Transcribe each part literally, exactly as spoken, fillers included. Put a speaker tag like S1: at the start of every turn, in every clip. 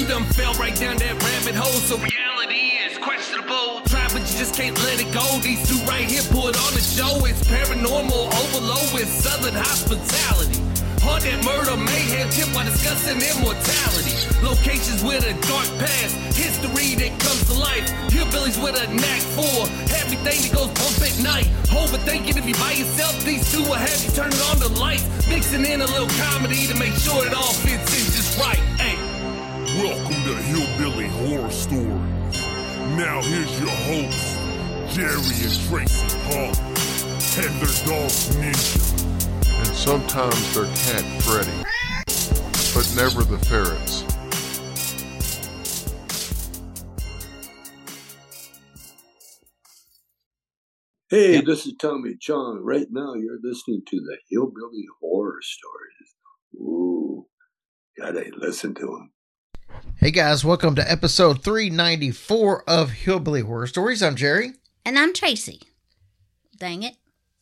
S1: You done fell right down that rabbit hole, so reality is questionable. Try, but you just can't let it go. These two right here put on the show. It's paranormal overload with southern hospitality. Haunted murder, mayhem, tip while discussing immortality. Locations with a dark past, history that comes to life. Hillbillies with a knack for everything that goes bump at night. Overthinking if you by yourself, these two will have you turning on the lights. Mixing in a little comedy to make sure it all fits in just right. Hey.
S2: Welcome to Hillbilly Horror Stories. Now here's your hosts, Jerry and Tracy Hall, and their dog Ninja.
S3: And sometimes their cat Freddy, but never the ferrets.
S4: Hey, this is Tommy Chong. Right now you're listening to the Hillbilly Horror Stories. Ooh, gotta listen to them.
S5: Hey guys, welcome to episode three ninety-four of Hillbilly Horror Stories. I'm Jerry.
S6: And I'm Tracy. Dang it.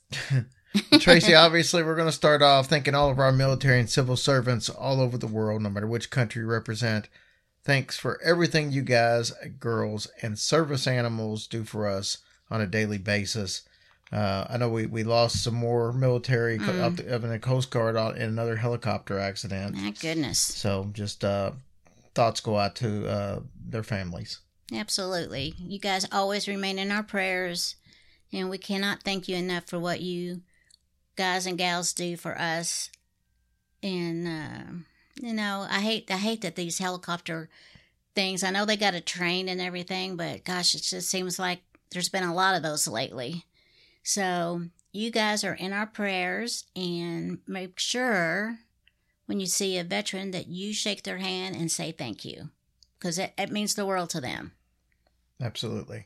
S5: Tracy, obviously, we're going to start off thanking all of our military and civil servants all over the world, no matter which country you represent. Thanks for everything you guys, girls, and service animals do for us on a daily basis. Uh, I know we, we lost some more military mm. up the, up in the Coast Guard in another helicopter accident.
S6: My goodness.
S5: So just uh, thoughts go out to uh, their families.
S6: Absolutely. You guys always remain in our prayers, and we cannot thank you enough for what you guys and gals do for us. And uh, you know, I hate I hate that these helicopter things, I know they got to train and everything, but gosh, it just seems like there's been a lot of those lately. So you guys are in our prayers, and make sure when you see a veteran that you shake their hand and say thank you, because it, it means the world to them.
S5: Absolutely.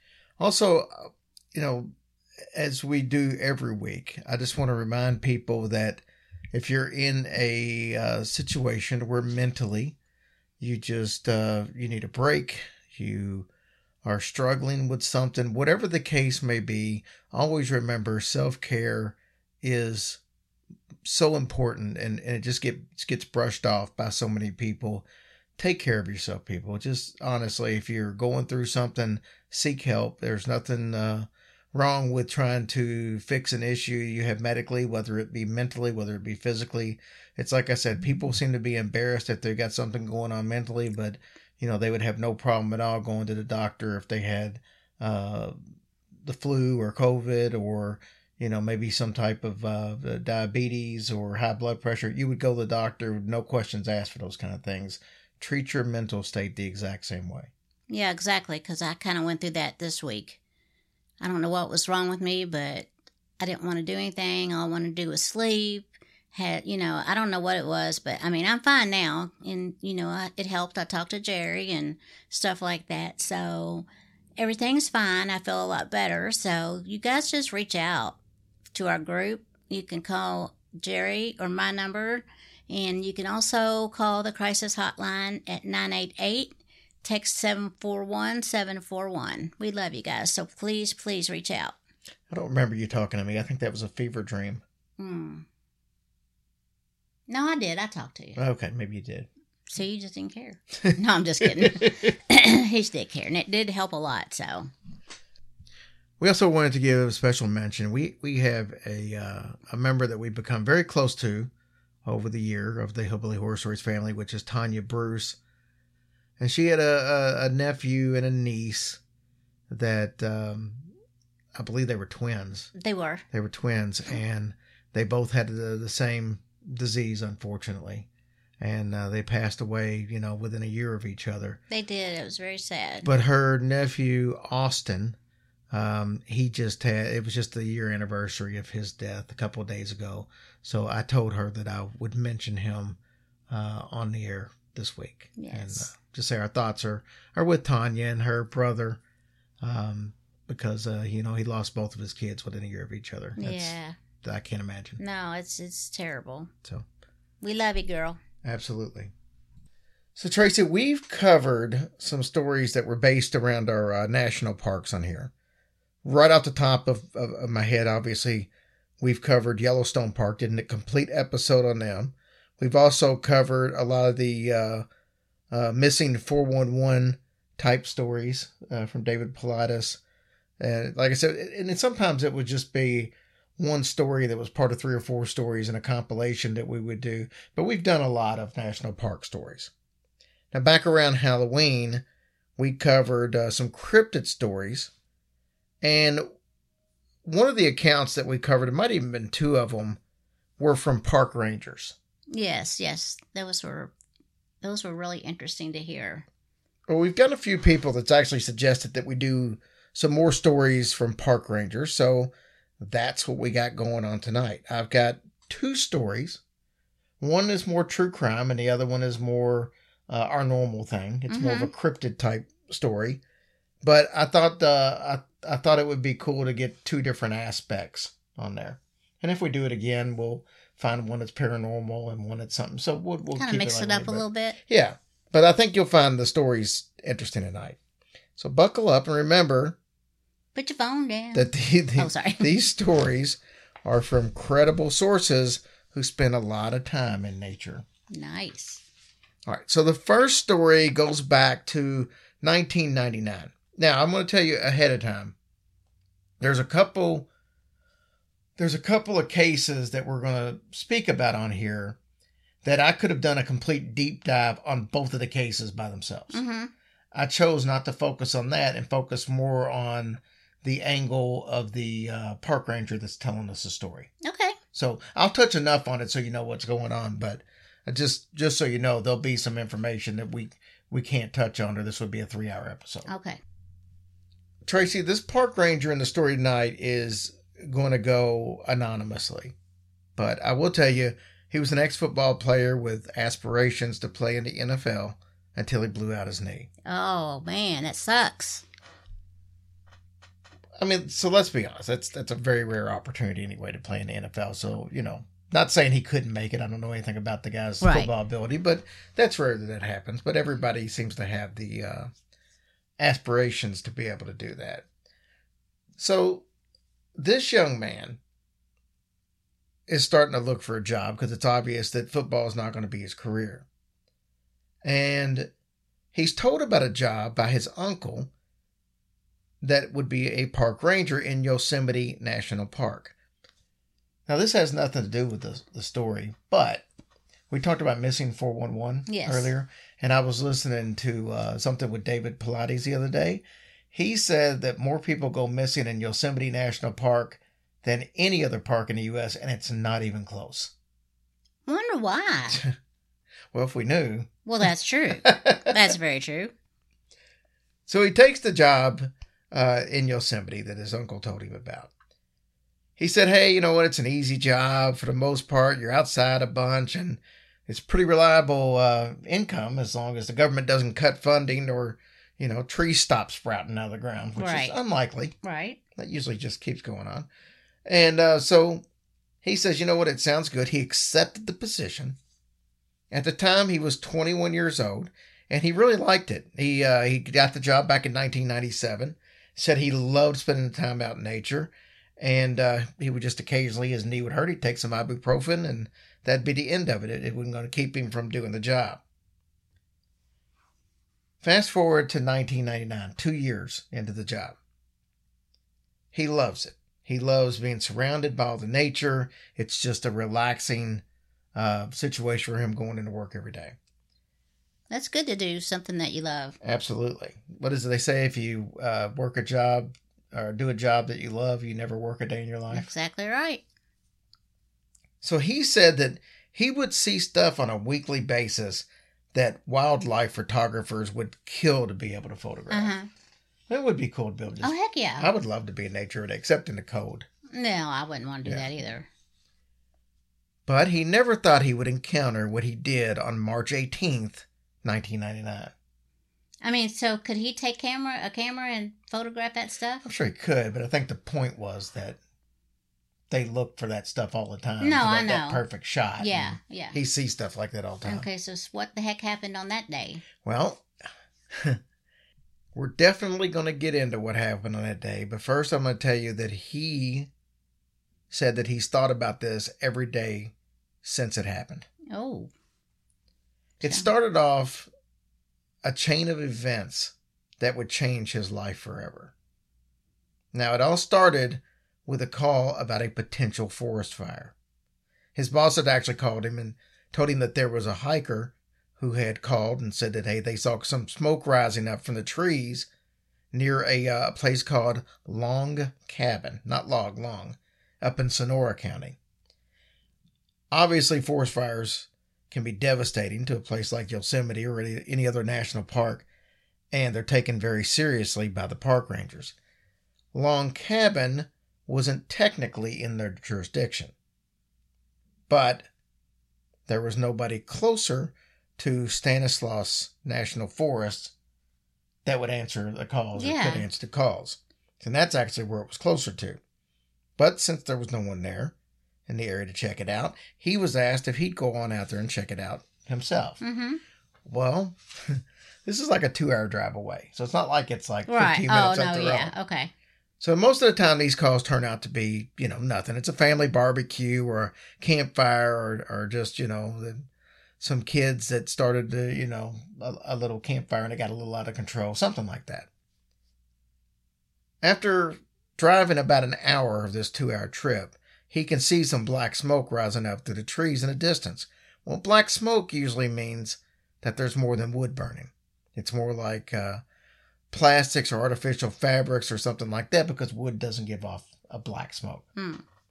S5: Also, you know, as we do every week, I just want to remind people that if you're in a uh, situation where mentally you just, uh, you need a break, you are struggling with something, whatever the case may be, always remember self-care is so important, and, and it just gets, gets brushed off by so many people. Take care of yourself, people. Just honestly, if you're going through something, seek help. There's nothing uh, wrong with trying to fix an issue you have medically, whether it be mentally, whether it be physically. It's like I said, people seem to be embarrassed if they've got something going on mentally, but you know, they would have no problem at all going to the doctor if they had uh, the flu or COVID, or, you know, maybe some type of uh, diabetes or high blood pressure. You would go to the doctor, no questions asked for those kind of things. Treat your mental state the exact same way.
S6: Yeah, exactly, because I kind of went through that this week. I don't know what was wrong with me, but I didn't want to do anything. All I wanted to do was sleep. Had, you know, I don't know what it was, but I mean, I'm fine now. And, you know, I, it helped. I talked to Jerry and stuff like that. So everything's fine. I feel a lot better. So you guys just reach out to our group. You can call Jerry or my number, and you can also call the crisis hotline at nine eight eight, text seven four one, seven four one. We love you guys. So please, please reach out.
S5: I don't remember you talking to me. I think that was a fever dream.
S6: Hmm. No, I did. I talked to you.
S5: Okay, maybe you did.
S6: So you just didn't care. No, I'm just kidding. He did care, and it did help a lot, so.
S5: We also wanted to give a special mention. We we have a uh, a member that we've become very close to over the year of the Hillbilly Horror Stories family, which is Tanya Bruce. And she had a, a, a nephew and a niece that um, I believe they were twins.
S6: They were.
S5: They were twins, and they both had the, the same disease, unfortunately, and uh, they passed away, you know, within a year of each other.
S6: They did. It was very sad.
S5: But her nephew, Austin, um, he just had, it was just the year anniversary of his death a couple of days ago. So I told her that I would mention him uh, on the air this week.
S6: Yes.
S5: And uh, just say our thoughts are, are with Tanya and her brother, um, because, uh, you know, he lost both of his kids within a year of each other. That's,
S6: yeah.
S5: I can't imagine.
S6: No, it's it's terrible.
S5: So,
S6: we love you, girl.
S5: Absolutely. So, Tracy, we've covered some stories that were based around our uh, national parks on here. Right off the top of, of, of my head, obviously, we've covered Yellowstone Park, did a complete episode on them. We've also covered a lot of the uh, uh, missing four one one type stories uh, from David Pilatus. And like I said, and then sometimes it would just be one story that was part of three or four stories in a compilation that we would do. But we've done a lot of national park stories. Now, back around Halloween, we covered uh, some cryptid stories. And one of the accounts that we covered, it might even been two of them, were from park rangers.
S6: Yes, yes. Those were, those were really interesting to hear.
S5: Well, we've got a few people that's actually suggested that we do some more stories from park rangers. So that's what we got going on tonight. I've got two stories. One is more true crime and the other one is more uh, our normal thing. It's mm-hmm. more of a cryptid type story. But I thought uh, I, I thought it would be cool to get two different aspects on there. And if we do it again, we'll find one that's paranormal and one that's something. So we'll, we'll
S6: kind of mix it, it up a little bit.
S5: Yeah. But I think you'll find the stories interesting tonight. So buckle up and remember...
S6: Put your phone down.
S5: That the, the,
S6: oh, sorry.
S5: These stories are from credible sources who spend a lot of time in nature.
S6: Nice.
S5: All right. So the first story goes back to nineteen ninety-nine. Now, I'm going to tell you ahead of time. There's a couple... There's a couple of cases that we're going to speak about on here that I could have done a complete deep dive on both of the cases by themselves.
S6: Mm-hmm.
S5: I chose not to focus on that and focus more on the angle of the uh, park ranger that's telling us the story.
S6: Okay.
S5: So I'll touch enough on it so you know what's going on, but just just so you know, there'll be some information that we, we can't touch on, or this would be a three-hour episode.
S6: Okay.
S5: Tracy, this park ranger in the story tonight is going to go anonymously, but I will tell you, he was an ex-football player with aspirations to play in the N F L until he blew out his knee.
S6: Oh, man, that sucks.
S5: I mean, so let's be honest. That's that's a very rare opportunity anyway to play in the N F L. So, you know, not saying he couldn't make it. I don't know anything about the guy's right. football ability, but that's rare that that happens. But everybody seems to have the uh, aspirations to be able to do that. So this young man is starting to look for a job because it's obvious that football is not going to be his career. And he's told about a job by his uncle that would be a park ranger in Yosemite National Park. Now, this has nothing to do with the, the story, but we talked about missing four one one
S6: yes.
S5: earlier, and I was listening to uh, something with David Pilates the other day. He said that more people go missing in Yosemite National Park than any other park in the U S, and it's not even close.
S6: I wonder why.
S5: Well, if we knew.
S6: Well, that's true. That's very true.
S5: So he takes the job uh, in Yosemite that his uncle told him about. He said, hey, you know what? It's an easy job for the most part. You're outside a bunch, and it's pretty reliable uh, income as long as the government doesn't cut funding or, you know, trees stop sprouting out of the ground, which
S6: right.
S5: is unlikely.
S6: Right.
S5: That usually just keeps going on. And uh, so he says, you know what? It sounds good. He accepted the position. At the time, he was twenty-one years old, and he really liked it. He uh, he got the job back in nineteen ninety-seven. Said he loved spending the time out in nature, and uh, he would just occasionally, his knee would hurt, he'd take some ibuprofen, and that'd be the end of it. It, it wasn't going to keep him from doing the job. Fast forward to nineteen ninety-nine, two years into the job. He loves it. He loves being surrounded by all the nature. It's just a relaxing uh, situation for him going into work every day.
S6: That's good to do something that you love.
S5: Absolutely. What does they say? If you uh, work a job or do a job that you love, you never work a day in your life.
S6: Exactly right.
S5: So he said that he would see stuff on a weekly basis that wildlife photographers would kill to be able to photograph.
S6: Uh-huh.
S5: It would be cool to be able to just,
S6: oh, heck yeah.
S5: I would love to be in nature today, except in the cold.
S6: No, I wouldn't want to do
S5: yeah.
S6: that either.
S5: But he never thought he would encounter what he did on March eighteenth, nineteen ninety-nine.
S6: I mean, so could he take camera a camera and photograph that stuff?
S5: I'm sure he could, but I think the point was that they look for that stuff all the time.
S6: No,
S5: that,
S6: I know.
S5: That perfect shot.
S6: Yeah, yeah.
S5: He sees stuff like that all the time.
S6: Okay, so what the heck happened on that day?
S5: Well, we're definitely going to get into what happened on that day, but first I'm going to tell you that he said that he's thought about this every day since it happened.
S6: Oh.
S5: It started off a chain of events that would change his life forever. Now, it all started with a call about a potential forest fire. His boss had actually called him and told him that there was a hiker who had called and said that, hey, they saw some smoke rising up from the trees near a uh, place called Long Cabin, not Log, Long, up in Sonora County. Obviously, forest fires can be devastating to a place like Yosemite or any, any other national park, and they're taken very seriously by the park rangers. Long Cabin wasn't technically in their jurisdiction, but there was nobody closer to Stanislaus National Forest that would answer the calls
S6: Yeah.
S5: or could answer the calls. And that's actually where it was closer to. But since there was no one there in the area to check it out, he was asked if he'd go on out there and check it out himself.
S6: Mm-hmm.
S5: Well, this is like a two-hour drive away. So it's not like it's like
S6: Right.
S5: fifteen
S6: Oh,
S5: minutes
S6: no,
S5: up the
S6: yeah.
S5: road.
S6: Okay.
S5: So most of the time, these calls turn out to be, you know, nothing. It's a family barbecue or a campfire or, or just, you know, the, some kids that started, to, you know, a, a little campfire and it got a little out of control, something like that. After driving about an hour of this two-hour trip, he can see some black smoke rising up through the trees in the distance. Well, black smoke usually means that there's more than wood burning. It's more like uh, plastics or artificial fabrics or something like that, because wood doesn't give off a black smoke.
S6: Hmm.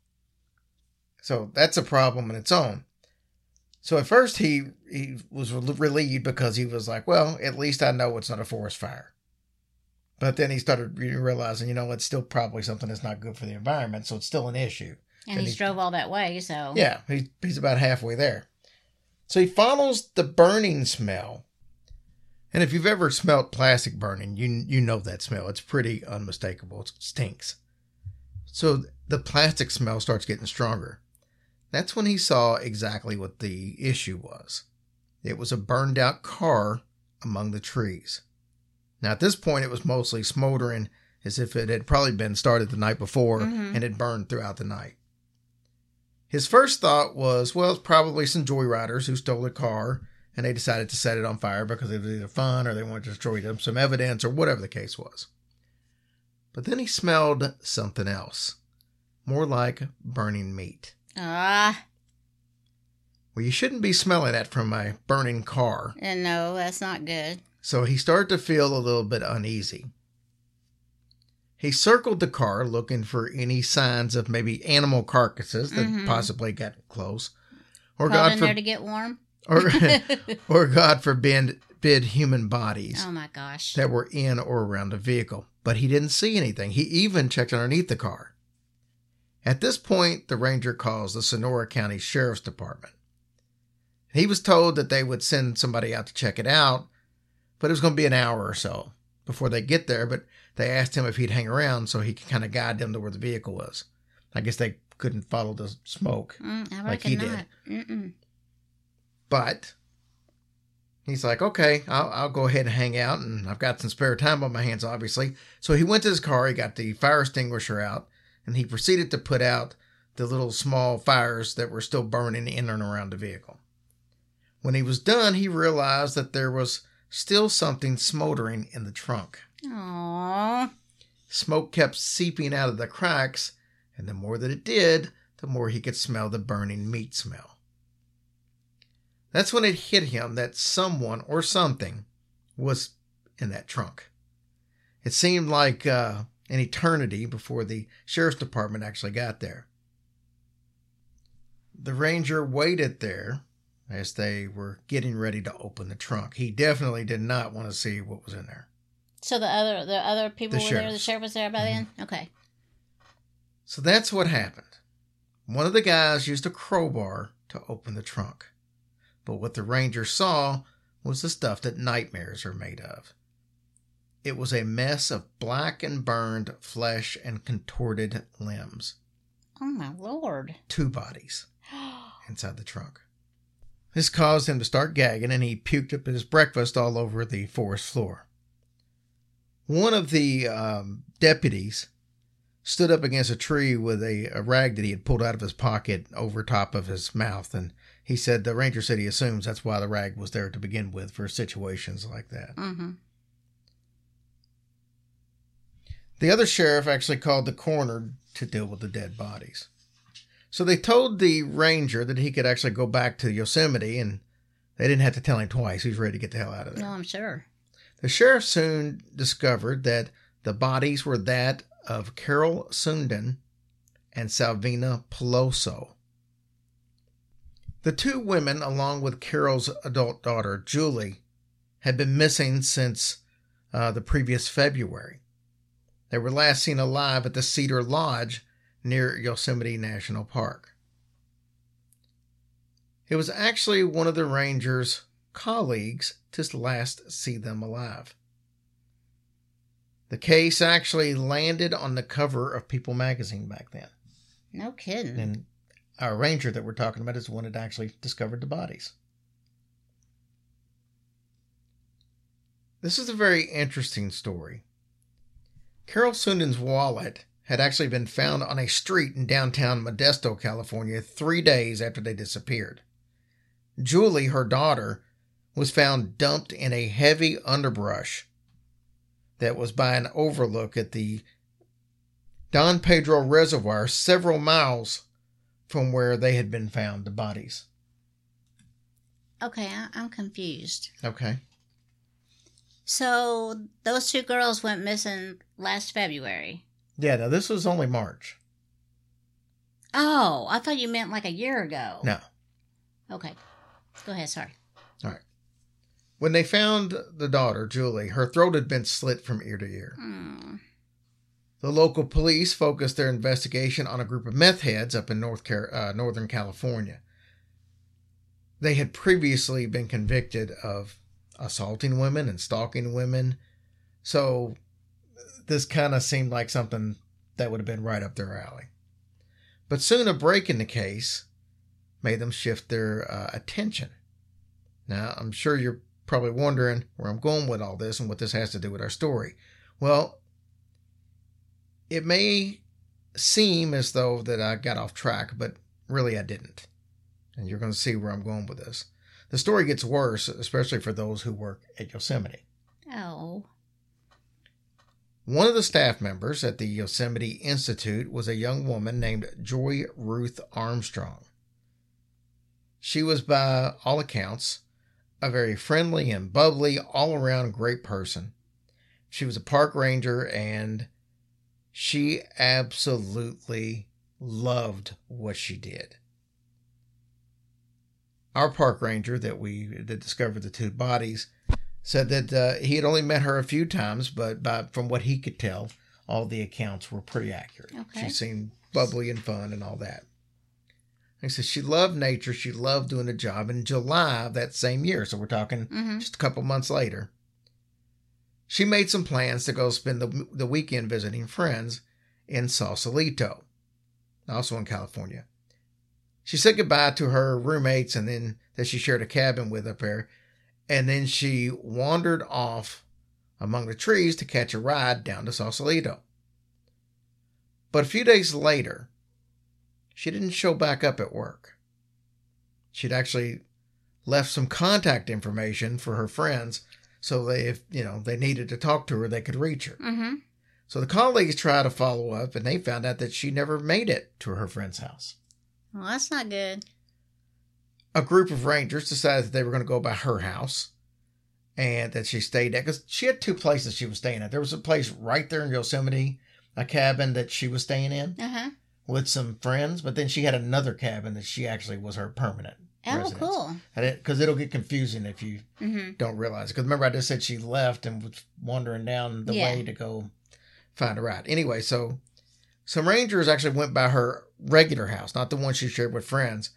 S5: So that's a problem in its own. So at first he he was relieved because he was like, well, at least I know it's not a forest fire. But then he started realizing, you know, it's still probably something that's not good for the environment, so it's still an issue.
S6: And,
S5: And
S6: he
S5: he-
S6: drove all that way, so.
S5: Yeah, he, he's about halfway there. So he follows the burning smell. And if you've ever smelled plastic burning, you you know that smell. It's pretty unmistakable. It stinks. So the plastic smell starts getting stronger. That's when he saw exactly what the issue was. It was a burned out car among the trees. Now at this point, it was mostly smoldering as if it had probably been started the night before
S6: Mhm.
S5: and had burned throughout the night. His first thought was, well, it's probably some joyriders who stole a car and they decided to set it on fire because it was either fun or they wanted to destroy them, some evidence or whatever the case was. But then he smelled something else, more like burning meat.
S6: Ah,
S5: Well, you shouldn't be smelling that from a burning car.
S6: and no, that's not good.
S5: So he started to feel a little bit uneasy. He circled the car looking for any signs of maybe animal carcasses that
S6: Mhm.
S5: possibly got close. Or
S6: Crawled
S5: God
S6: in
S5: for,
S6: there to get warm.
S5: or, or God forbid bid human bodies
S6: Oh my gosh.
S5: that were in or around the vehicle. But he didn't see anything. He even checked underneath the car. At this point, the ranger calls the Sonora County Sheriff's Department. He was told that they would send somebody out to check it out, but it was going to be an hour or so before they get there. But they asked him if he'd hang around so he could kind of guide them to where the vehicle was. I guess they couldn't follow the smoke.
S6: Mm, I
S5: like
S6: reckon
S5: he did.
S6: not. Mm-mm.
S5: But he's like, okay, I'll, I'll go ahead and hang out, and I've got some spare time on my hands, obviously. So he went to his car, he got the fire extinguisher out, and he proceeded to put out the little small fires that were still burning in and around the vehicle. When he was done, he realized that there was still something smoldering in the trunk.
S6: Aww.
S5: Smoke kept seeping out of the cracks, and the more that it did, the more he could smell the burning meat smell. That's when it hit him that someone or something was in that trunk. It seemed like uh, an eternity before the sheriff's department actually got there. The ranger waited there as they were getting ready to open the trunk. He definitely did not want to see what was in there.
S6: So the other the other people
S5: The
S6: were there.
S5: sheriff.
S6: The sheriff was there by then. Okay.
S5: So that's what happened. One of the guys used a crowbar to open the trunk. But what the ranger saw was the stuff that nightmares are made of. It was a mess of black and burned flesh and contorted limbs.
S6: Oh my lord.
S5: Two bodies inside the trunk. This caused him to start gagging, and he puked up his breakfast all over the forest floor. One of the um, deputies stood up against a tree with a, a rag that he had pulled out of his pocket over top of his mouth, and he said the ranger said he assumes that's why the rag was there to begin with for situations like that.
S6: Mm-hmm.
S5: The other sheriff actually called the coroner to deal with the dead bodies. So they told the ranger that he could actually go back to Yosemite, and they didn't have to tell him twice. He was ready to get the hell out of there.
S6: No, I'm sure.
S5: The sheriff soon discovered that the bodies were that of Carol Sundin and Salvina Peloso. The two women, along with Carol's adult daughter, Julie, had been missing since uh, the previous February. They were last seen alive at the Cedar Lodge near Yosemite National Park. It was actually one of the ranger's colleagues to last see them alive. The case actually landed on the cover of People magazine back then.
S6: No kidding.
S5: And our ranger that we're talking about is the one that actually discovered the bodies. This is a very interesting story. Carol Sundin's wallet had actually been found on a street in downtown Modesto, California, three days after they disappeared. Julie, her daughter, was found dumped in a heavy underbrush that was by an overlook at the Don Pedro Reservoir, several miles from where they had been found, the bodies.
S6: Okay, I- I'm confused.
S5: Okay.
S6: So those two girls went missing last February.
S5: Yeah, now this was only March.
S6: Oh, I thought you meant like a year ago.
S5: No.
S6: Okay. Go ahead, sorry.
S5: All right. When they found the daughter, Julie, her throat had been slit from ear to ear.
S6: Hmm.
S5: The local police focused their investigation on a group of meth heads up in North Car- uh, Northern California. They had previously been convicted of assaulting women and stalking women, so this kind of seemed like something that would have been right up their alley. But soon a break in the case made them shift their uh, attention. Now, I'm sure you're probably wondering where I'm going with all this and what this has to do with our story. Well, it may seem as though that I got off track, but really I didn't. And you're going to see where I'm going with this. The story gets worse, especially for those who work at Yosemite.
S6: Oh.
S5: One of the staff members at the Yosemite Institute was a young woman named Joy Ruth Armstrong. She was, by all accounts, a very friendly and bubbly, all-around great person. She was a park ranger, and she absolutely loved what she did. Our park ranger that we that discovered the two bodies said that uh, he had only met her a few times, but by, from what he could tell, all the accounts were pretty accurate.
S6: Okay.
S5: She seemed bubbly and fun and all that. He said she loved nature. She loved doing the job. In July of that same year, so we're talking
S6: Mm-hmm.
S5: just a couple months later, she made some plans to go spend the, the weekend visiting friends in Sausalito, also in California. She said goodbye to her roommates and then that she shared a cabin with up there. And then she wandered off among the trees to catch a ride down to Sausalito. But a few days later, she didn't show back up at work. She'd actually left some contact information for her friends so they, if you know, they needed to talk to her, they could reach her.
S6: Mm-hmm.
S5: So the colleagues tried to follow up, and they found out that she never made it to her friend's house.
S6: Well, that's not good.
S5: A group of rangers decided that they were going to go by her house and that she stayed at, because she had two places she was staying at. There was a place right there in Yosemite, a cabin that she was staying in
S6: Uh-huh.
S5: with some friends, but then she had another cabin that she actually was her permanent
S6: Oh,
S5: residence.
S6: cool.
S5: Because it'll get confusing if you
S6: Mm-hmm.
S5: don't realize it. Because remember I just said she left and was wandering down the
S6: Yeah.
S5: way to go find a ride. Anyway, so some rangers actually went by her regular house, not the one she shared with friends.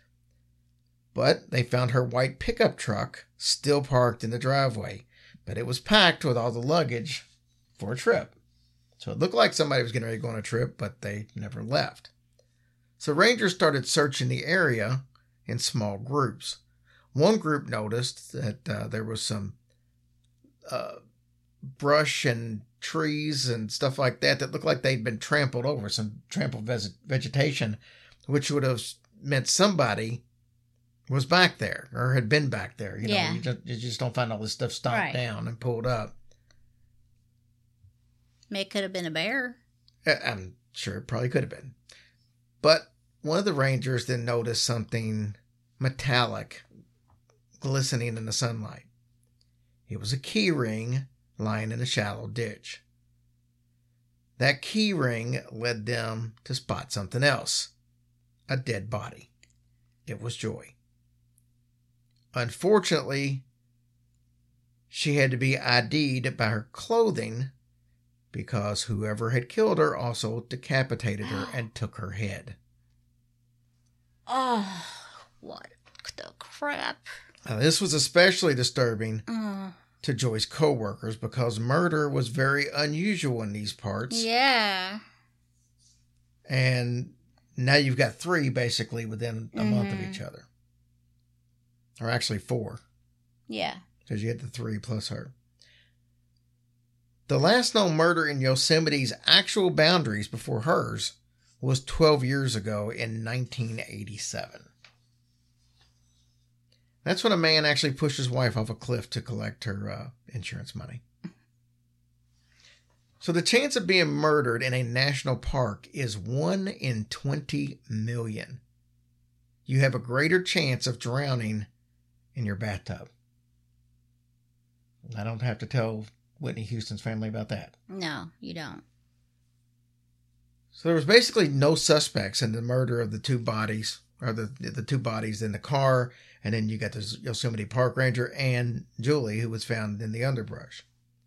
S5: But they found her white pickup truck still parked in the driveway. But it was packed with all the luggage for a trip. So it looked like somebody was getting ready to go on a trip, but they never left. So rangers started searching the area in small groups. One group noticed that uh, there was some uh, brush and trees and stuff like that that looked like they'd been trampled over, some trampled ves- vegetation, which would have meant somebody was back there or had been back there. You
S6: Yeah.
S5: know, you just, you just don't find all this stuff stomped
S6: Right.
S5: down and pulled up.
S6: It could have been a bear.
S5: I- I'm sure it probably could have been. But one of the rangers then noticed something metallic glistening in the sunlight. It was a key ring lying in a shallow ditch. That key ring led them to spot something else. A dead body. It was Joy. Unfortunately, she had to be I D'd by her clothing because whoever had killed her also decapitated her and took her head.
S6: Oh, what the crap.
S5: Now, this was especially disturbing
S6: Oh,
S5: to Joy's co-workers because murder was very unusual in these parts.
S6: yeah.
S5: And now you've got three basically within a month of
S6: Mhm.
S5: each other. Or actually four,
S6: Yeah.
S5: because you had the three plus her. The last known murder in Yosemite's actual boundaries before hers was twelve years ago in nineteen eighty-seven. That's when a man actually pushed his wife off a cliff to collect her uh, insurance money. So the chance of being murdered in a national park is one in twenty million. You have a greater chance of drowning in your bathtub. I don't have to tell Whitney Houston's family about that.
S6: No, you don't.
S5: So there was basically no suspects in the murder of the two bodies, or the the two bodies in the car, and then you got the Yosemite Park Ranger and Julie, who was found in the underbrush.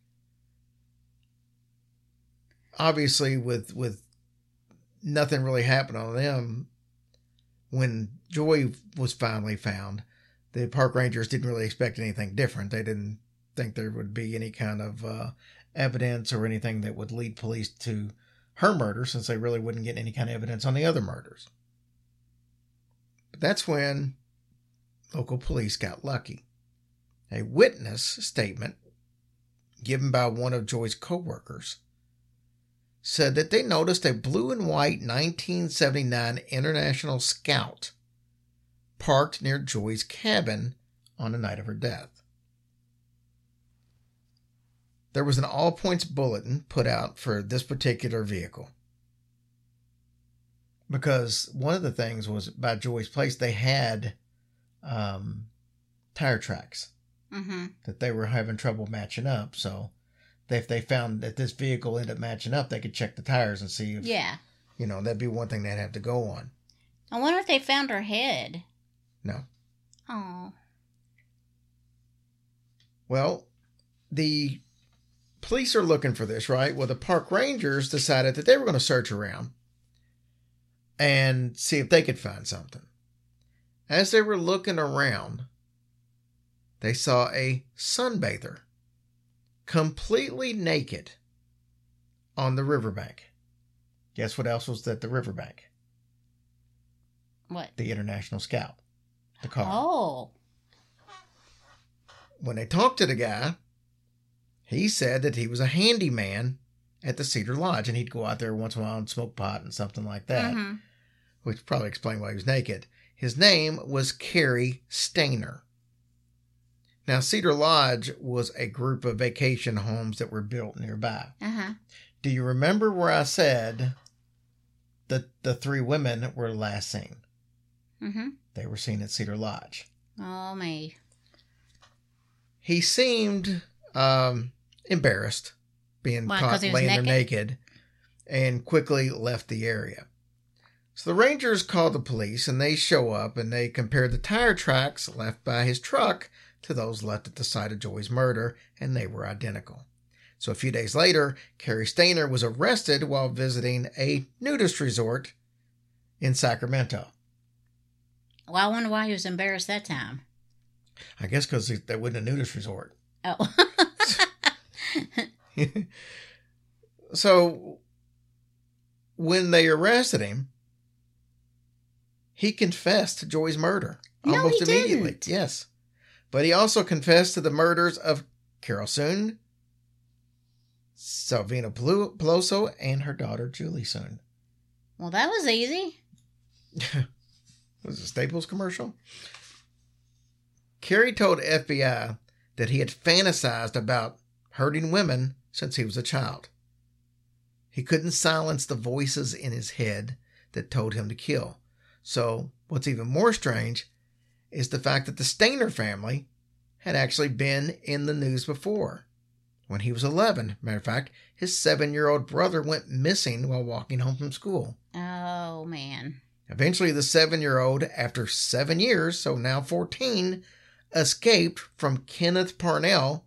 S5: Obviously, with with nothing really happened on them, when Joy was finally found, the park rangers didn't really expect anything different. They didn't think there would be any kind of uh, evidence or anything that would lead police to her murder, since they really wouldn't get any kind of evidence on the other murders. But that's when local police got lucky. A witness statement given by one of Joy's co-workers said that they noticed a blue and white nineteen seventy-nine International Scout parked near Joy's cabin on the night of her death. There was an all-points bulletin put out for this particular vehicle. Because one of the things was, by Joy's place, they had um, tire tracks
S6: Mm-hmm.
S5: that they were having trouble matching up. So if they found that this vehicle ended up matching up, they could check the tires and see if,
S6: Yeah.
S5: you know, that'd be one thing they'd have to go on.
S6: I wonder if they found her head.
S5: No.
S6: Oh.
S5: Well, the police are looking for this, right? Well, the park rangers decided that they were going to search around and see if they could find something. As they were looking around, they saw a sunbather completely naked on the riverbank. Guess what else was at the riverbank?
S6: What?
S5: The International Scout. The car.
S6: Oh.
S5: When they talked to the guy, he said that he was a handyman at the Cedar Lodge, and he'd go out there once in a while and smoke pot and something like that,
S6: Mm-hmm.
S5: which probably explained why he was naked. His name was Kerry Stainer. Now, Cedar Lodge was a group of vacation homes that were built nearby.
S6: Uh-huh.
S5: Do you remember where I said that the three women were last seen?
S6: Mm-hmm.
S5: They were seen at Cedar Lodge.
S6: Oh, me.
S5: He seemed um, embarrassed being
S6: Why,
S5: caught
S6: 'cause he was
S5: laying there
S6: naked?
S5: naked and quickly left the area. So the Rangers called the police, and they show up and they compare the tire tracks left by his truck to those left at the site of Joy's murder, and they were identical. So a few days later, Kerry Stainer was arrested while visiting a nudist resort in Sacramento.
S6: Well, I wonder why he was embarrassed that time.
S5: I guess because they wasn't a nudist resort.
S6: Oh.
S5: So when they arrested him, he confessed to Joy's murder
S6: No,
S5: almost
S6: he
S5: immediately.
S6: didn't.
S5: Yes. But he also confessed to the murders of Carol Soon, Salvina Peloso, and her daughter Julie Soon.
S6: Well, that was easy.
S5: Was it a Staples commercial? Kerry told F B I that he had fantasized about hurting women since he was a child. He couldn't silence the voices in his head that told him to kill. So what's even more strange is the fact that the Stainer family had actually been in the news before. When he was eleven, matter of fact, his seven-year-old brother went missing while walking home from school.
S6: Oh, man.
S5: Eventually, the seven-year-old, after seven years, so now fourteen, escaped from Kenneth Parnell,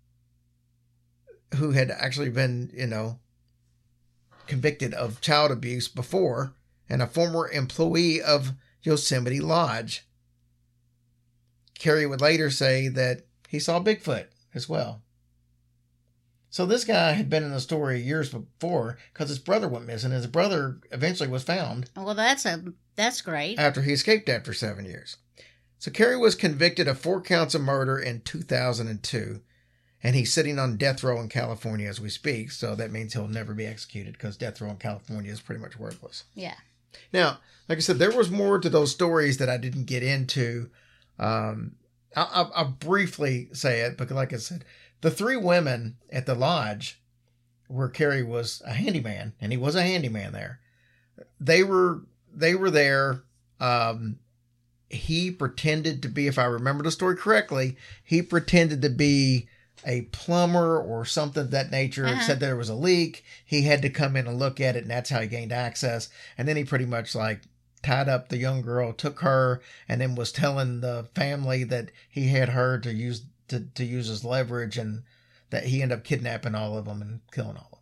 S5: who had actually been, you know, convicted of child abuse before, and a former employee of Yosemite Lodge. Kerry would later say that he saw Bigfoot as well. So this guy had been in the story years before because his brother went missing. His brother eventually was found.
S6: Well, that's a that's great.
S5: After he escaped after seven years. So Kerry was convicted of four counts of murder in two thousand two, and he's sitting on death row in California as we speak. So that means he'll never be executed because death row in California is pretty much worthless.
S6: Yeah.
S5: Now, like I said, there was more to those stories that I didn't get into. Um, I'll, I'll, I'll briefly say it because, like I said, the three women at the lodge where Kerry was a handyman, and he was a handyman there, they were they were there. Um, he pretended to be, if I remember the story correctly, he pretended to be a plumber or something of that nature.
S6: Uh-huh.
S5: Said there was a leak. He had to come in and look at it, and that's how he gained access. And then he pretty much like tied up the young girl, took her, and then was telling the family that he had her to use to, to use as leverage, and that he ended up kidnapping all of them and killing all of them.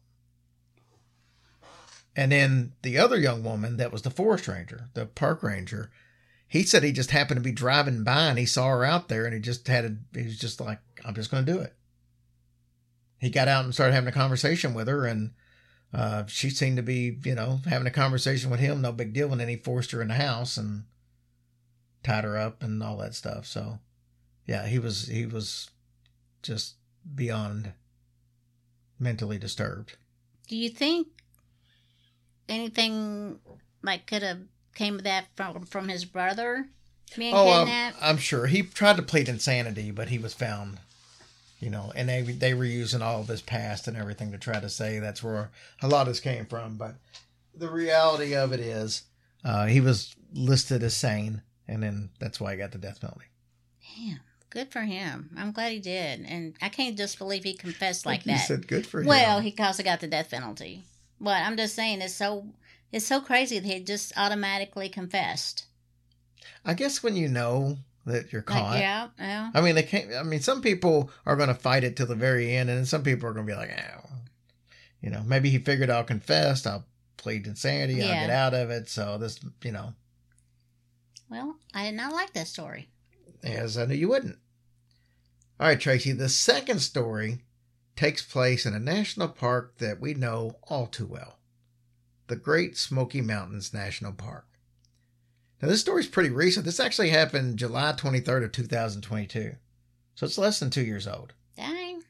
S5: And then the other young woman that was the forest ranger, the park ranger, he said he just happened to be driving by and he saw her out there, and he just had a, he was just like, I'm just going to do it. He got out and started having a conversation with her, and uh, she seemed to be, you know, having a conversation with him, no big deal. And then he forced her in the house and tied her up and all that stuff. So, yeah, he was he was just beyond mentally disturbed.
S6: Do you think anything like could have came of that from from his brother being
S5: Oh, I'm,
S6: kidnapped?
S5: I'm sure he tried to plead insanity, but he was found. You know, and they they were using all of his past and everything to try to say that's where a lot of this came from. But the reality of it is, uh, he was listed as sane, and then that's why he got the death penalty.
S6: Damn, good for him. I'm glad he did, and I can't just believe he confessed like
S5: You
S6: that.
S5: said good for him.
S6: Well, he also got the death penalty, but I'm just saying it's so it's so crazy that he just automatically confessed.
S5: I guess when you know that you're caught.
S6: Like, yeah, yeah.
S5: I mean, they can't. I mean, some people are going to fight it till the very end, and then some people are going to be like, "Oh, you know, maybe he figured I'll confess, I'll plead insanity,
S6: Yeah.
S5: I'll get out of it." So this, you know,
S6: Well, I did not like that story.
S5: as I knew you wouldn't. All right, Tracy. The second story takes place in a national park that we know all too well, the Great Smoky Mountains National Park. Now, this story's pretty recent. This actually happened July twenty-third of two thousand twenty-two. So it's less than two years old.
S6: Dang.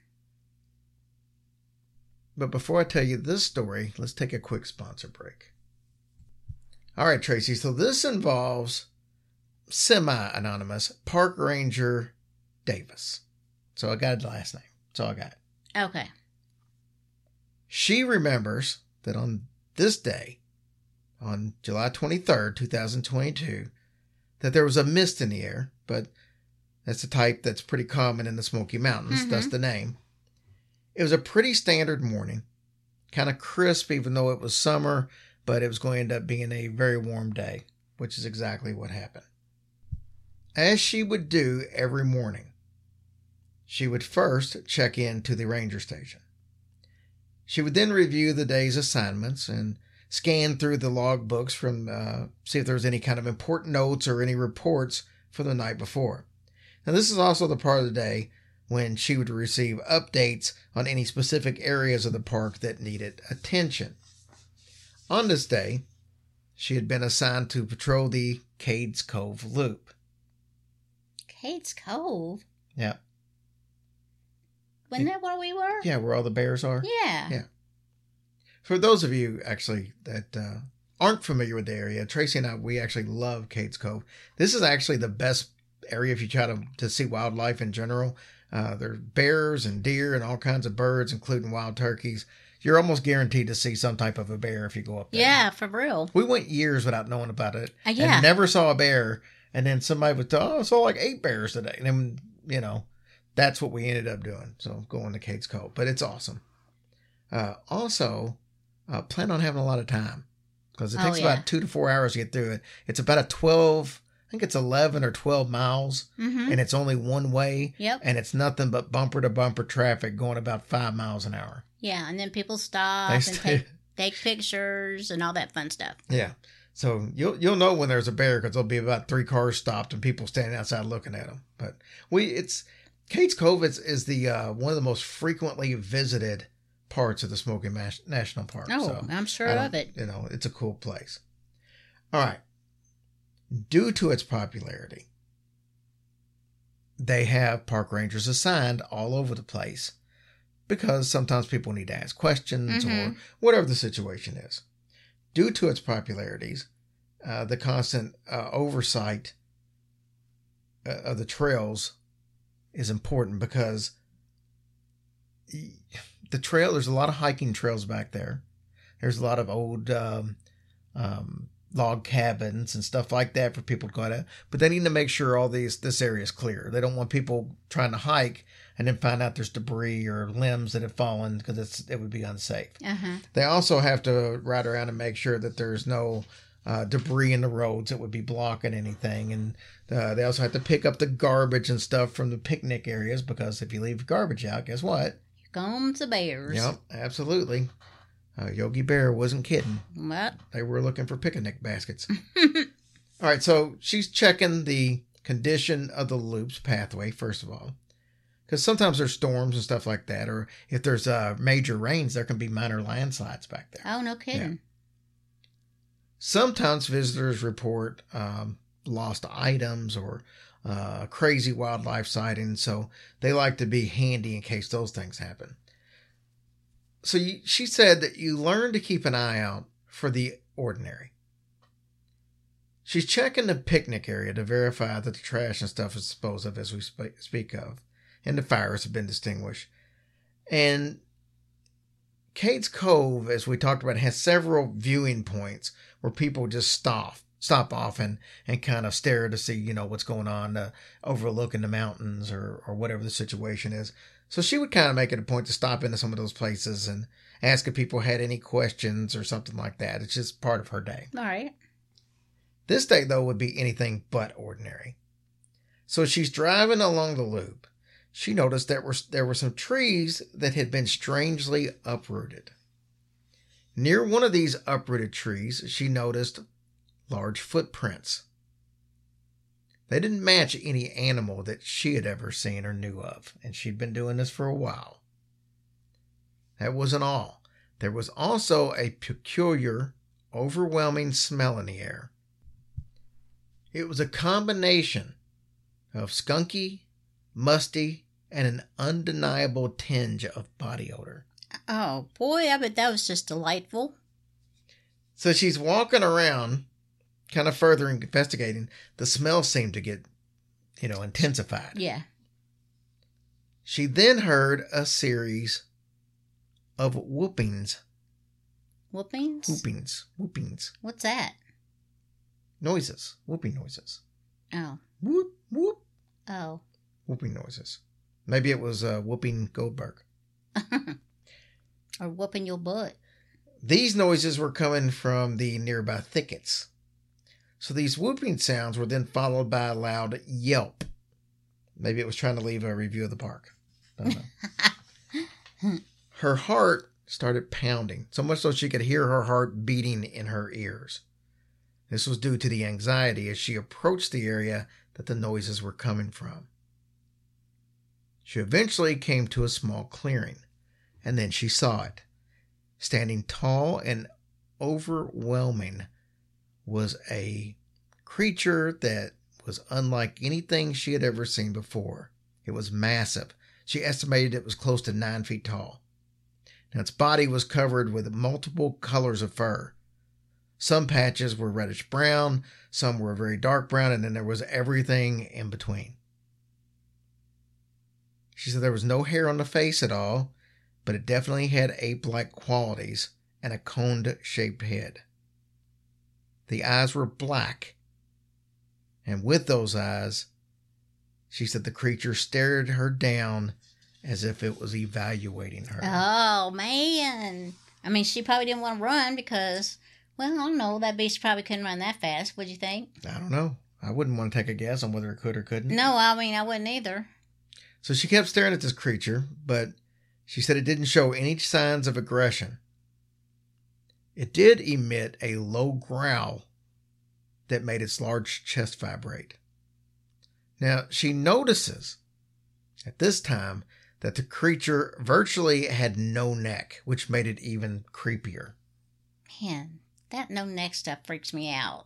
S5: But before I tell you this story, let's take a quick sponsor break. All right, Tracy. So this involves semi-anonymous Park Ranger Davis. So I got the last name. That's all I got.
S6: Okay.
S5: She remembers that on this day, on July twenty-third, two thousand twenty-two, that there was a mist in the air, but that's the type that's pretty common in the Smoky Mountains.
S6: Mm-hmm.
S5: That's the name. It was a pretty standard morning, kind of crisp, even though it was summer, but it was going to end up being a very warm day, which is exactly what happened. As she would do every morning, she would first check in to the ranger station. She would then review the day's assignments and scan through the log books from uh, see if there was any kind of important notes or any reports for the night before. Now, this is also the part of the day when she would receive updates on any specific areas of the park that needed attention. On this day, she had been assigned to patrol the Cades Cove Loop.
S6: Cades Cove?
S5: Yeah.
S6: Wasn't that where we were?
S5: Yeah, where all the bears are.
S6: Yeah.
S5: Yeah. For those of you, actually, that uh, aren't familiar with the area, Tracy and I, we actually love Cades Cove. This is actually the best area if you try to, to see wildlife in general. Uh, there's bears and deer and all kinds of birds, including wild turkeys. You're almost guaranteed to see some type of a bear if you go up there.
S6: Yeah, for real.
S5: We went years without knowing about it.
S6: Uh, yeah.
S5: And never saw a bear. And then somebody would tell, oh, I saw like eight bears today. And then, you know, that's what we ended up doing. So going to Cades Cove. But it's awesome. Uh, also, uh, plan on having a lot of time. Because it
S6: Oh,
S5: takes
S6: yeah.
S5: about two to four hours to get through it. It's about a twelve, I think it's eleven or twelve miles.
S6: Mm-hmm.
S5: And it's only one way.
S6: Yep.
S5: And it's nothing but bumper to bumper traffic going about five miles an hour.
S6: Yeah, and then people stop
S5: They
S6: and
S5: stay-
S6: take, take pictures and all that fun stuff.
S5: Yeah. So you'll you'll know when there's a bear because there'll be about three cars stopped and people standing outside looking at them. But we it's Cades Cove is, is the uh, one of the most frequently visited parts of the Smoky Mas- National Park.
S6: Oh,
S5: so
S6: I'm sure
S5: I don't-
S6: of it.
S5: You know, it's a cool place. All right. Due to its popularity, they have park rangers assigned all over the place because sometimes people need to ask questions
S6: Mhm.
S5: or whatever the situation is. Due to its popularities, uh, the constant uh, oversight uh, of the trails is important because the trail, there's a lot of hiking trails back there. There's a lot of old um, um, log cabins and stuff like that for people to go out. But they need to make sure all these this area is clear. They don't want people trying to hike and then find out there's debris or limbs that have fallen because it's it would be unsafe.
S6: Uh-huh.
S5: They also have to ride around and make sure that there's no uh, debris in the roads that would be blocking anything. And uh, they also have to pick up the garbage and stuff from the picnic areas because if you leave garbage out, guess what?
S6: Here comes the bears.
S5: Yep, absolutely. Uh, Yogi Bear wasn't kidding.
S6: What?
S5: They were looking for picnic baskets. All right, so she's checking the condition of the loop's pathway, first of all. Because sometimes there's storms and stuff like that, or if there's uh, major rains, there can be minor landslides back there.
S6: Oh, no kidding.
S5: Sometimes visitors report um, lost items or uh, crazy wildlife sightings, so they like to be handy in case those things happen. So you, she said that you learn to keep an eye out for the ordinary. She's checking the picnic area to verify that the trash and stuff is disposed of as we sp- speak of, and the fires have been extinguished. And Cades Cove, as we talked about, has several viewing points where people just stop, stop off and, and kind of stare to see, you know, what's going on, uh, overlooking the mountains or, or whatever the situation is. So she would kind of make it a point to stop into some of those places and ask if people had any questions or something like that. It's just part of her day.
S6: All right.
S5: This day, though, would be anything but ordinary. So she's driving along the loop. She noticed that were, there were some trees that had been strangely uprooted. Near one of these uprooted trees, she noticed large footprints. They didn't match any animal that she had ever seen or knew of, and she'd been doing this for a while. That wasn't all. There was also a peculiar, overwhelming smell in the air. It was a combination of skunky, musty, and an undeniable tinge of body odor.
S6: Oh, boy, I bet that was just delightful.
S5: So she's walking around, kind of further investigating. The smell seemed to get, you know, intensified.
S6: Yeah.
S5: She then heard a series of whoopings.
S6: Whoopings?
S5: Whoopings. Whoopings.
S6: What's that?
S5: Noises. Whooping noises.
S6: Oh.
S5: Whoop, whoop.
S6: Oh.
S5: Whooping noises. Maybe it was uh, whooping Goldberg.
S6: Or whooping your butt.
S5: These noises were coming from the nearby thickets. So these whooping sounds were then followed by a loud yelp. Maybe it was trying to leave a review of the park. Don't know. Her heart started pounding, so much so she could hear her heart beating in her ears. This was due to the anxiety as she approached the area that the noises were coming from. She eventually came to a small clearing, and then she saw it. Standing tall and overwhelming was a creature that was unlike anything she had ever seen before. It was massive. She estimated it was close to nine feet tall. Now, its body was covered with multiple colors of fur. Some patches were reddish brown, some were very dark brown, and then there was everything in between. She said there was no hair on the face at all, but it definitely had ape-like qualities and a cone-shaped head. The eyes were black, and with those eyes, she said the creature stared her down as if it was evaluating her.
S6: Oh, man. I mean, she probably didn't want to run because, well, I don't know, that beast probably couldn't run that fast. What'd you think?
S5: I don't know. I wouldn't want to take a guess on whether it could or couldn't.
S6: No, I mean, I wouldn't either.
S5: So she kept staring at this creature, but she said it didn't show any signs of aggression. It did emit a low growl that made its large chest vibrate. Now, she notices at this time that the creature virtually had no neck, which made it even creepier.
S6: Man, that no neck stuff freaks me out.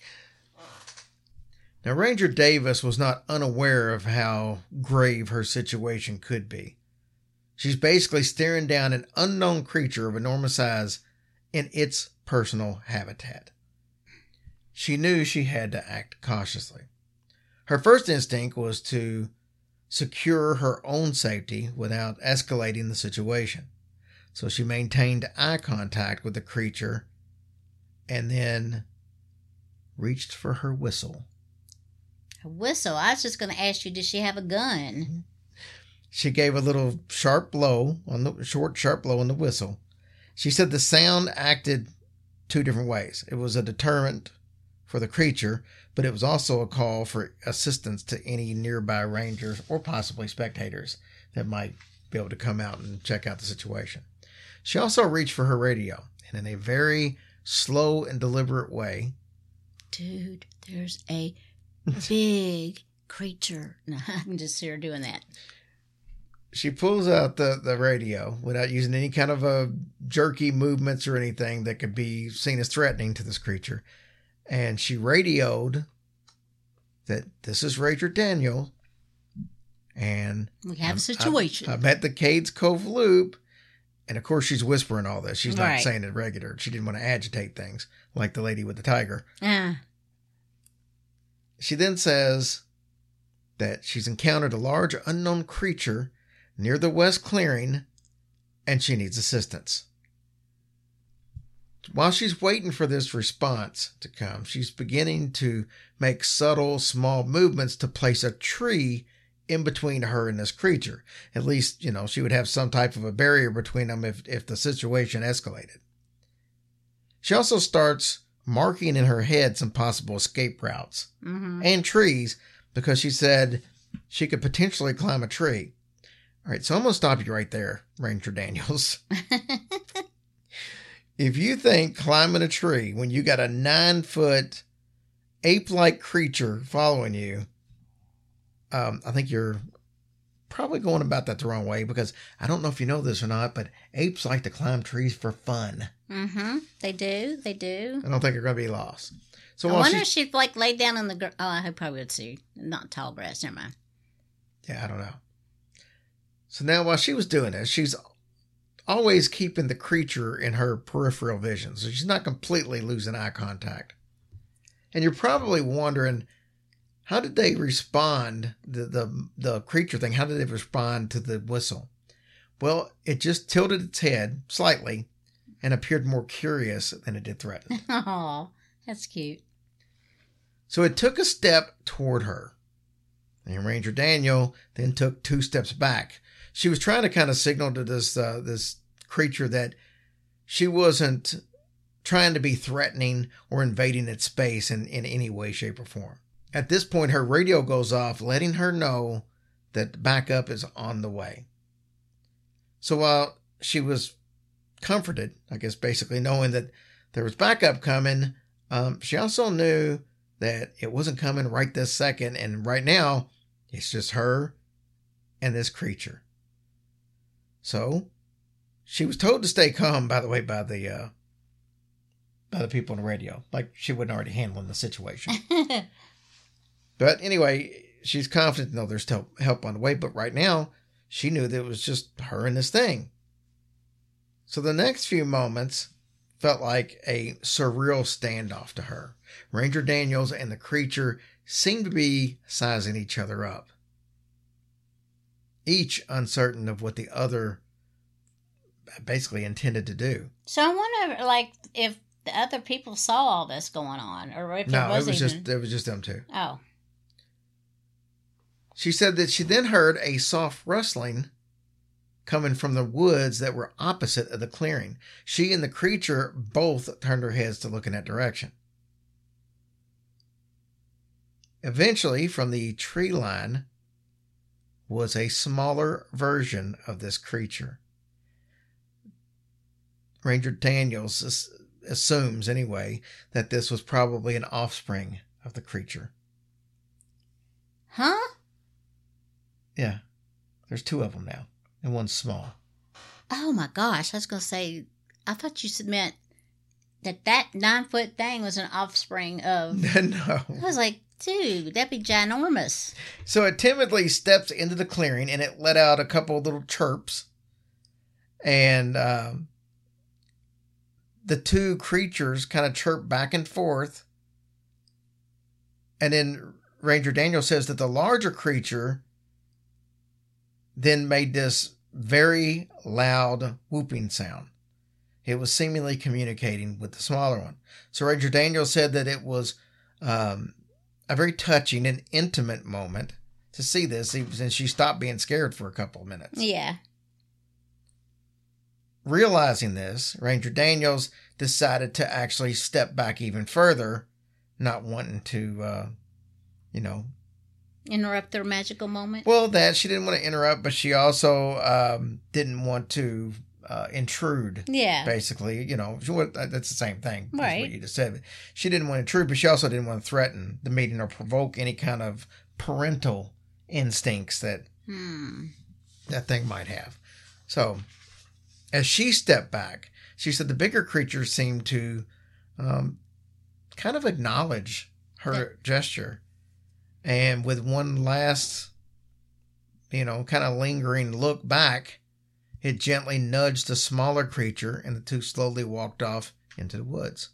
S5: Now, Ranger Davis was not unaware of how grave her situation could be. She's basically staring down an unknown creature of enormous size in its personal habitat. She knew she had to act cautiously. Her first instinct was to secure her own safety without escalating the situation. So she maintained eye contact with the creature and then reached for her whistle.
S6: A whistle? I was just going to ask you, did she have a gun?
S5: She gave a little sharp blow on the short, sharp blow on the whistle. She said the sound acted two different ways. It was a deterrent for the creature, but it was also a call for assistance to any nearby rangers or possibly spectators that might be able to come out and check out the situation. She also reached for her radio, and in a very slow and deliberate way,
S6: dude, there's a big creature. No, I'm just here doing that.
S5: She pulls out the, the radio without using any kind of a jerky movements or anything that could be seen as threatening to this creature. And she radioed that this is Ranger Daniel. And
S6: we have
S5: I'm,
S6: a situation.
S5: I'm, I'm at the Cades Cove Loop. And of course, she's whispering all this. She's not
S6: right.
S5: saying it regular. She didn't want to agitate things like the lady with the tiger.
S6: Ah.
S5: She then says that she's encountered a large unknown creature near the west clearing and she needs assistance. While she's waiting for this response to come, she's beginning to make subtle, small movements to place a tree in between her and this creature. At least, you know, she would have some type of a barrier between them if, if the situation escalated. She also starts marking in her head some possible escape routes
S6: mm-hmm.
S5: and trees because she said she could potentially climb a tree. All right, so I'm going to stop you right there, Ranger Daniels. If you think climbing a tree when you got a nine-foot ape-like creature following you, um, I think you're probably going about that the wrong way because I don't know if you know this or not, but apes like to climb trees for fun.
S6: Mm-hmm. They do. They do.
S5: I don't think you're going to be lost. So
S6: I wonder
S5: she,
S6: if she'd like laid down on the gr- oh, I probably would see. Not tall grass. Never mind.
S5: Yeah, I don't know. So now while she was doing this, she's always keeping the creature in her peripheral vision. So she's not completely losing eye contact. And you're probably wondering, how did they respond, the, the, the creature thing, how did they respond to the whistle? Well, it just tilted its head slightly and appeared more curious than it did threatened.
S6: Oh, that's cute.
S5: So it took a step toward her. And Ranger Daniel then took two steps back. She was trying to kind of signal to this uh, this creature that she wasn't trying to be threatening or invading its space in, in any way, shape, or form. At this point, her radio goes off, letting her know that backup is on the way. So while she was comforted, I guess basically knowing that there was backup coming, um, she also knew that it wasn't coming right this second, and right now, it's just her and this creature. So, she was told to stay calm, by the way, by the uh, by the people on the radio. Like she wasn't already handling the situation. But anyway, she's confident to know there's help on the way. But right now, she knew that it was just her and this thing. So the next few moments felt like a surreal standoff to her. Ranger Daniels and the creature seemed to be sizing each other up, each uncertain of what the other basically intended to do.
S6: So I wonder, like, if the other people saw all this going on, or if
S5: No,
S6: it was,
S5: it was
S6: even...
S5: just it was just them two.
S6: Oh.
S5: She said that she then heard a soft rustling coming from the woods that were opposite of the clearing. She and the creature both turned their heads to look in that direction. Eventually, from the tree line was a smaller version of this creature. Ranger Daniels as- assumes, anyway, that this was probably an offspring of the creature.
S6: Huh?
S5: Yeah. There's two of them now, and one's small.
S6: Oh my gosh, I was going to say, I thought you meant that that nine-foot thing was an offspring of...
S5: No.
S6: I was like, dude, that'd be ginormous.
S5: So it timidly steps into the clearing, and it let out a couple of little chirps. And um, the two creatures kind of chirp back and forth. And then Ranger Daniel says that the larger creature then made this very loud whooping sound. It was seemingly communicating with the smaller one. So Ranger Daniel said that it was um, a very touching and intimate moment to see this, and she stopped being scared for a couple of minutes.
S6: Yeah.
S5: Realizing this, Ranger Daniels decided to actually step back even further, not wanting to, uh, you know,
S6: Interrupt their magical moment?
S5: well, that she didn't want to interrupt, but she also um, didn't want to uh, intrude.
S6: Yeah.
S5: Basically, you know, she, wa- that's the same thing. That's
S6: Right.
S5: what you just said. She didn't want to intrude, but she also didn't want to threaten the meeting or provoke any kind of parental instincts that
S6: Hmm.
S5: that thing might have. So, as she stepped back, she said the bigger creature seemed to um, kind of acknowledge her gesture. And with one last, you know, kind of lingering look back, it gently nudged the smaller creature, and the two slowly walked off into the woods.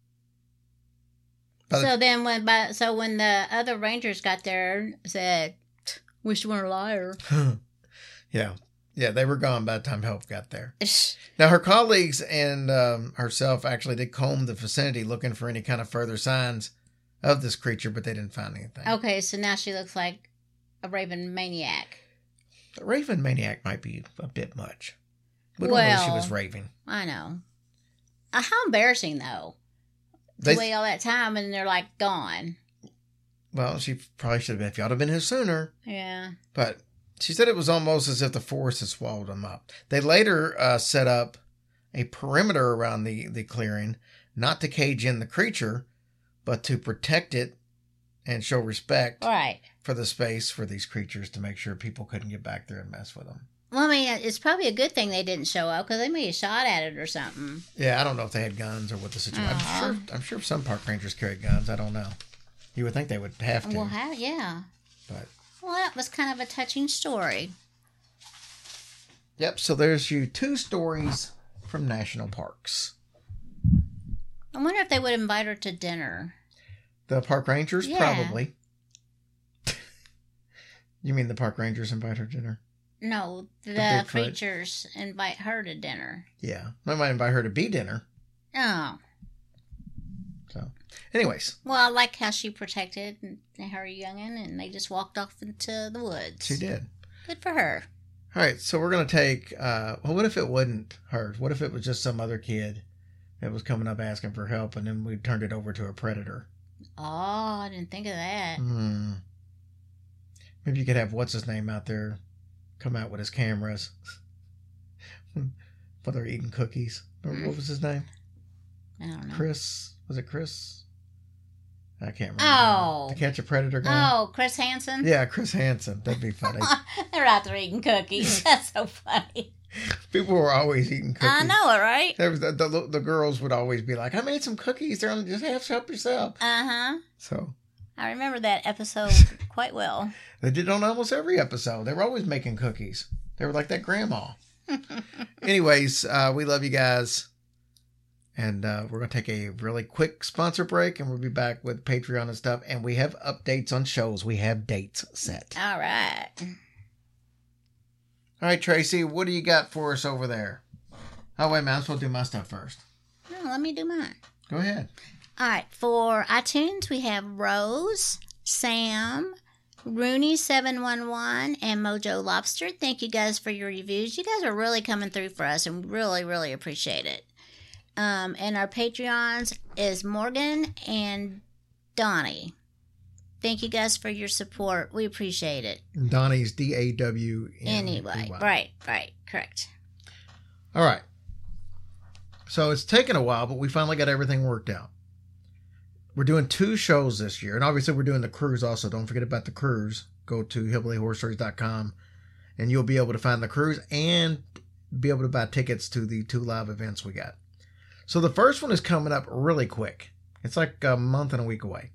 S5: By the-
S6: So then when by, so when the other rangers got there, said, wish you weren't a liar.
S5: yeah. Yeah, they were gone by the time help got there. Now, her colleagues and um, herself actually did comb the vicinity looking for any kind of further signs of this creature, but they didn't find anything.
S6: Okay, so now she looks like a raven maniac.
S5: The Raven Maniac might be a bit much. We don't know if she
S6: Well-
S5: was raving.
S6: I know. Uh, how embarrassing, though. To
S5: They-
S6: wait all that time and they're like gone.
S5: Well, she probably should have been if y'all had been here sooner.
S6: Yeah.
S5: But she said it was almost as if the forest had swallowed them up. They later uh, set up a perimeter around the, the clearing, not to cage in the creature, but to protect it and show respect
S6: Right.
S5: for the space for these creatures to make sure people couldn't get back there and mess with them.
S6: Well, I mean, it's probably a good thing they didn't show up because they may have shot at it or something.
S5: Yeah, I don't know if they had guns or what the situation.
S6: Aw.
S5: I'm sure. I'm sure some park rangers carried guns. I don't know. You would think they would have to,
S6: Well, how, yeah.
S5: but
S6: Well, that was kind of a touching story.
S5: yep. So there's you two stories from national parks.
S6: I wonder if they would invite her to dinner.
S5: The park rangers,
S6: Yeah.
S5: probably. You mean the park rangers invite her to dinner?
S6: No, the,
S5: Bigfoot.
S6: creatures invite her to dinner.
S5: Yeah, they might invite her to be dinner.
S6: Oh.
S5: So, anyways,
S6: Well, I like how she protected her youngin' and they just walked off into the woods.
S5: she did.
S6: Good for her.
S5: All right, so we're gonna take. Uh, well, what if it wasn't her? What if it was just some other kid that was coming up asking for help, and then we turned it over to a predator?
S6: Oh, I didn't think of that.
S5: Hmm. Maybe you could have what's his name out there come out with his cameras while they're eating cookies. Or what was his name?
S6: I don't know.
S5: Chris? Was it Chris? I can't remember.
S6: Oh.
S5: To Catch a Predator guy?
S6: Oh, Chris Hansen?
S5: Yeah, Chris Hansen. That'd be funny.
S6: They're out there eating cookies. That's so funny.
S5: People were always eating cookies.
S6: I know it, right?
S5: There was the, the, the girls would always be like, I made some cookies. They're on, just have to help yourself.
S6: Uh-huh.
S5: So
S6: I remember that episode quite well.
S5: they did it on almost every episode. They were always making cookies. They were like that grandma. Anyways, uh, we love you guys. And uh, we're going to take a really quick sponsor break, and we'll be back with Patreon and stuff. And we have updates on shows. We have dates set.
S6: All right.
S5: All right, Tracy, what do you got for us over there? Oh, wait a minute. I'm supposed to do my stuff first.
S6: No, let me do mine.
S5: Go ahead.
S6: All right. For iTunes, we have Rose, Sam, Rooney seven one one, and Mojo Lobster. Thank you guys for your reviews. You guys are really coming through for us, and really, really appreciate it. Um, and our Patreons is Morgan and Donnie. Thank you guys for your support. We appreciate it.
S5: Donnie's D A W N E Y.
S6: Anyway, right, right, correct.
S5: All right. So it's taken a while, but we finally got everything worked out. We're doing two shows this year, and obviously we're doing the cruise also. Don't forget about the cruise. Go to hillbilly horror stories dot com, and you'll be able to find the cruise and be able to buy tickets to the two live events we got. So the first one is coming up really quick. It's like a month and a week away.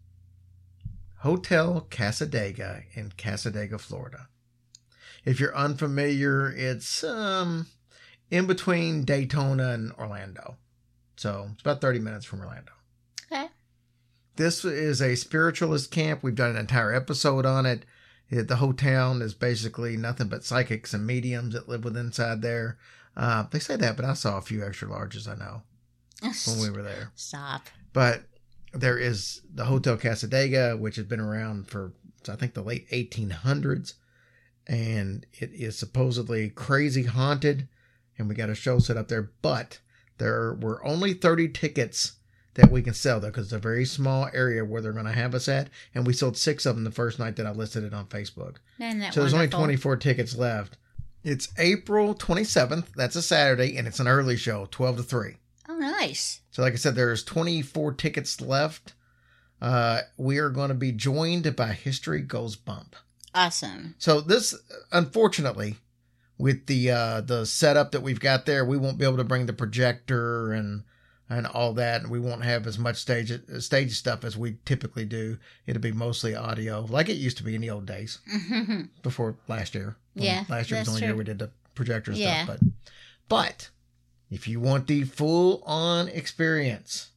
S5: Hotel Cassadaga in Cassadaga, Florida. If you're unfamiliar, it's um in between Daytona and Orlando. So it's about thirty minutes from Orlando.
S6: Okay.
S5: This is a spiritualist camp. We've done an entire episode on it. The whole town is basically nothing but psychics and mediums that live within inside there. Uh, they say that, but I saw a few extra larges, I know, when we were there.
S6: Stop.
S5: But there is the Hotel Cassadaga, which has been around for, I think, the late eighteen hundreds. And it is supposedly crazy haunted. And we got a show set up there. But there were only thirty tickets that we can sell there because it's a very small area where they're going to have us at. And we sold six of them the first night that I listed it on Facebook.
S6: Isn't that
S5: so there's
S6: wonderful?
S5: only twenty-four tickets left. It's April twenty-seventh. That's a Saturday. And it's an early show, twelve to three.
S6: Oh, nice.
S5: So like I said, there's twenty-four tickets left. Uh, we are going to be joined by History Goes Bump.
S6: Awesome.
S5: So this, unfortunately, with the uh, the setup that we've got there, we won't be able to bring the projector and and all that. And we won't have as much stage stage stuff as we typically do. It'll be mostly audio, like it used to be in the old days before last year.
S6: Yeah,
S5: Last year was the only
S6: true.
S5: year we did the projector
S6: Yeah.
S5: stuff. But, but if you want the full-on experience,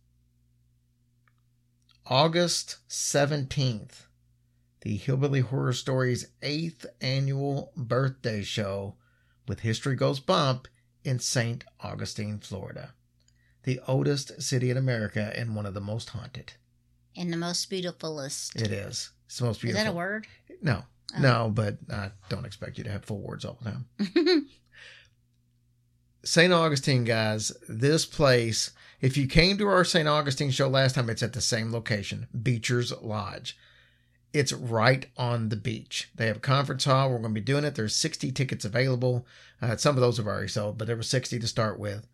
S5: August seventeenth, the Hillbilly Horror Stories eighth annual birthday show with History Goes Bump in Saint Augustine, Florida. The oldest city in America and one of the most haunted.
S6: And the most beautifulest.
S5: It is. It's the most
S6: Is
S5: beautiful.
S6: that a word?
S5: No.
S6: Oh.
S5: No, but I don't expect you to have full words all the time. Saint Augustine, guys, this place, if you came to our Saint Augustine show last time, it's at the same location, Beecher's Lodge. It's right on the beach. They have a conference hall. We're going to be doing it. There's sixty tickets available. Uh, some of those have already sold, but there were sixty to start with.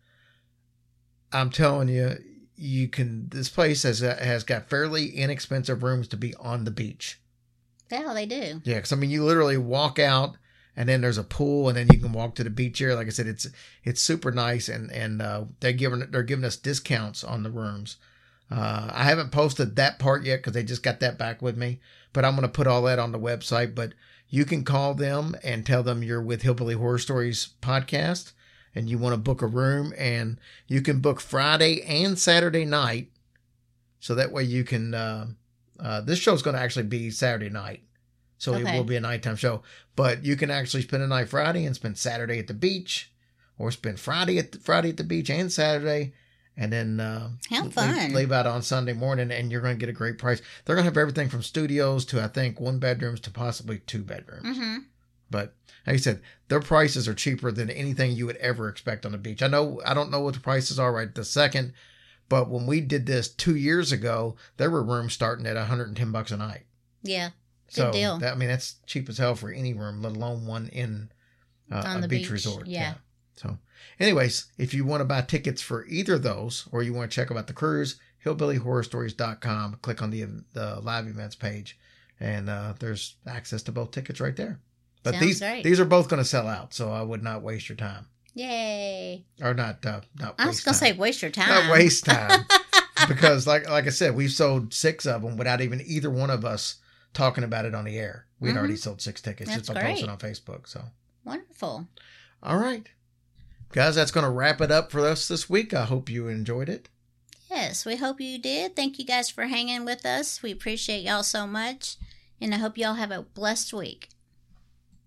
S5: I'm telling you, you can. This place has has got fairly inexpensive rooms to be on the beach.
S6: Yeah, they do.
S5: Yeah, because I mean, you literally walk out, and then there's a pool, and then you can walk to the beach area. Like I said, it's it's super nice, and and uh, they're giving they're giving us discounts on the rooms. Uh, I haven't posted that part yet because they just got that back with me, but I'm going to put all that on the website. But you can call them and tell them you're with Hillbilly Horror Stories podcast, and you want to book a room, and you can book Friday and Saturday night, so that way you can. Uh, Uh, this show's going to actually be Saturday night, so
S6: Okay.
S5: it will be a nighttime show. But you can actually spend a night Friday and spend Saturday at the beach, or spend Friday at the, Friday at the beach and Saturday, and then uh,
S6: How
S5: leave,
S6: fun.
S5: leave out on Sunday morning, and you're going to get a great price. They're going to have everything from studios to I think one bedrooms to possibly two bedrooms.
S6: Mm-hmm.
S5: But like I said, their prices are cheaper than anything you would ever expect on the beach. I know I don't know what the prices are right this second. But when we did this two years ago, there were rooms starting at one hundred ten bucks a night.
S6: Yeah. Good
S5: So
S6: deal.
S5: that, I mean, that's cheap as hell for any room, let alone one in uh,
S6: On
S5: a
S6: the
S5: beach,
S6: beach,
S5: resort.
S6: yeah.
S5: So, anyways, if you want to buy tickets for either of those, or you want to check about the cruise, hillbilly horror stories dot com. Click on the the live events page, and uh, there's access to both tickets right there. But
S6: Sounds
S5: these
S6: great.
S5: these are both going to sell out, so I would not waste your time,
S6: Yay.
S5: or not uh, not.
S6: I was
S5: waste
S6: going to
S5: time.
S6: say waste your time.
S5: Not waste time. Because like like I said, we've sold six of them without even either one of us talking about it on the air. We had
S6: Mhm.
S5: already sold six tickets
S6: That's
S5: just by posting
S6: great.
S5: on Facebook. So,
S6: Wonderful.
S5: all right. Guys, that's going to wrap it up for us this week. I hope you enjoyed it.
S6: Yes, we hope you did. Thank you guys for hanging with us. We appreciate y'all so much. And I hope y'all have a blessed week.